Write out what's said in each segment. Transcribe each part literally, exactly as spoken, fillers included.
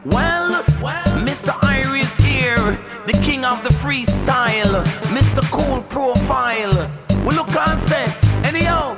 Well, well, Mister Iris here, the king of the freestyle, Mister Cool Profile. We look and say, anyhow,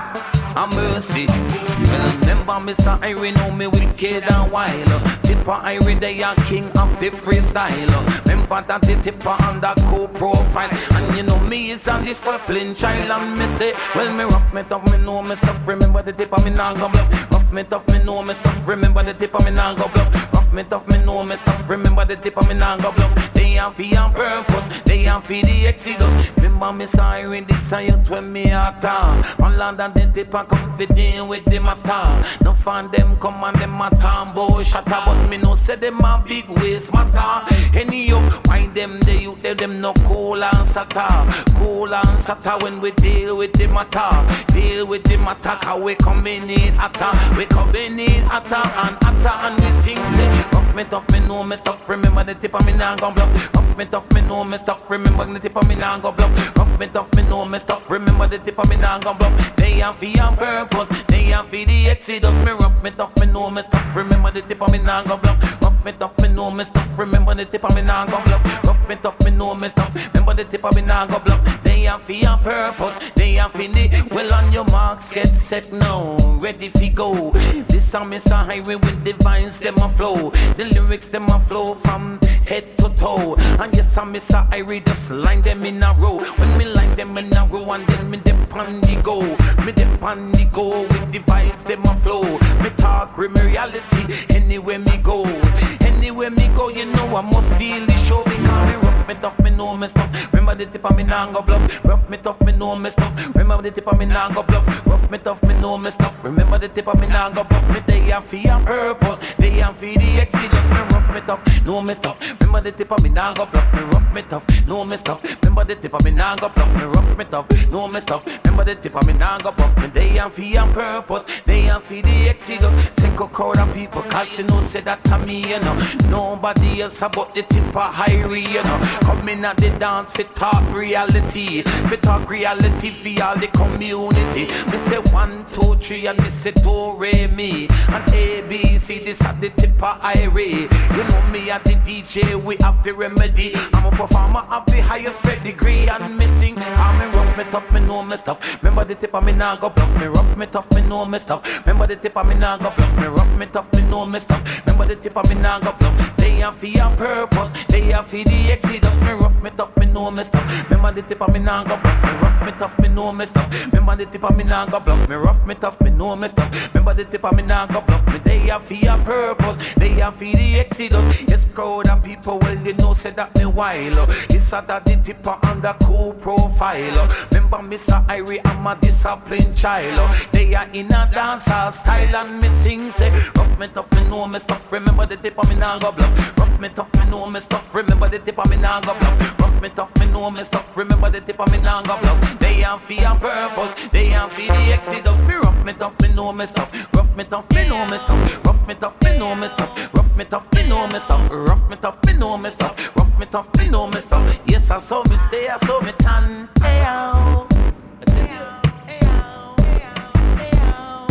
I'm mercy. Well, remember Mister Iris know me wicked and wild. Tipper Iris, they are king of the freestyle. Remember that the tipper on the Cool Profile. And you know me is a disciplined child. And me say, well, me rough, me tough, me know me stuff. Remember the tipper, me nah go bluff. Rough, me tough, me know me stuff. Remember the tipper, me nah go bluff. Me tough, me know me stuff. Remember the tip of me nah go bluff. They are for on purpose. They are for the exodus. Remember me siren this and when me attack. On land and the tip and come fit in with the matter. No fan them come and them matter. Boy shatter but me no say them a big waste matter. Any you why them they you tell them no cool and sata. Cool and sata when we deal with the matter. Deal with the matter cause we coming in atta. We coming in atta and atta and we sing say. Rough me tough, me know me stuff. Remember the tip of me nah go bluff. Rough me tough, me know me stuff. Remember the tip of me nah go bluff. Rough me tough, me know me stuff. Remember the tip of me nah go bluff. They are for on purpose. They are for the exodus. Me rough me tough, me know me stuff. Remember the tip of me nah go bluff. Rough me tough, me know me stuff. Remember the tip of me nah go bluff. Rough me tough, me know me stuff. Remember the tip of me nah go bluff. They are for on purpose. They are for the well on your marks, get set now. Ready fi go. This song Mister Highway with the vines them a flow. The lyrics them a flow from head to toe. And yes I Mister Irie just line them in a row. When me line them in a row and then me dip on the go. Me dip on the go with the vibes them a flow. Me talk with me reality anywhere me go. Anywhere me go you know I must steal the show. Because me rough me tough me know me stuff. Remember the tip of me nah go bluff. Rough me tough me know me stuff. Remember the tip of me nah go bluff. Rough me tough me know me stuff. Remember the tip of me nah go bluff. Me they are for on purpose. They are for the exodus. Me rough me tough, know me stuff. Remember the tip of me nah go bluff. Me rough me tough, know me stuff. Remember the tip of me nah go bluff. Me rough me tough, know me stuff. Remember the tip of me nah go bluff. Me they are for on purpose. They are for the exodus. Take a crowd of people, cause you know say that to me, you know. Nobody else about the tip of Irie, you know. Come in at the dance for talk reality. For talk reality for all the community. Me say one, two, three, and me say do, re, mi. And A, B, C, this at the tip of Irie. You know me at the D J, we have the remedy. I'm a performer of the highest pedigree and missing. I'm a rough me tough, me know me stuff. Remember the tip of me nah go bluff. Me rough me tough, me know me stuff. Remember the tip of me nah go bluff. Me rough me tough, me know me stuff. Remember the tip of me nah go bluff. They are for on purpose. They are for the exodus. Me rough me tough, me know me stuff. Remember the tip of me nah go bluff. Me rough me tough, me know me stuff. Remember the tip of me nah go bluff. Me rough me tough, me know me stuff. Remember the tip of me nah go bluff. Me they are for on purpose. They are for the exodus. Yes, crowd of people, well you know say that me while. This are that the tipper on the Cool Profile. Remember Mister Irie, I'm a disciplined child. They are in a dancehall style and me sing say rough me tough, me know me stuff. Remember the tip of me nah go bluff. Rough me tough, me know me stuff. Remember the tip of me nah go bluff. Rough me tough, me know me stuff. Remember the tip of me nah go bluff. They are for on purpose. They are for the exodus. Me rough me tough, me know me stuff. Rough me tough, me know me stuff. Rough me tough, me know me stuff. Rough me tough, me know me stuff. Rough me tough, me know me stuff. Rough me tough, me know me stuff. Yes, I saw me stay, I saw me tan. Hey, ow. That's it. Hey, ow. Hey, ow.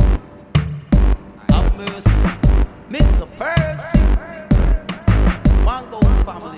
Have mercy. Mister Percy. One goes family.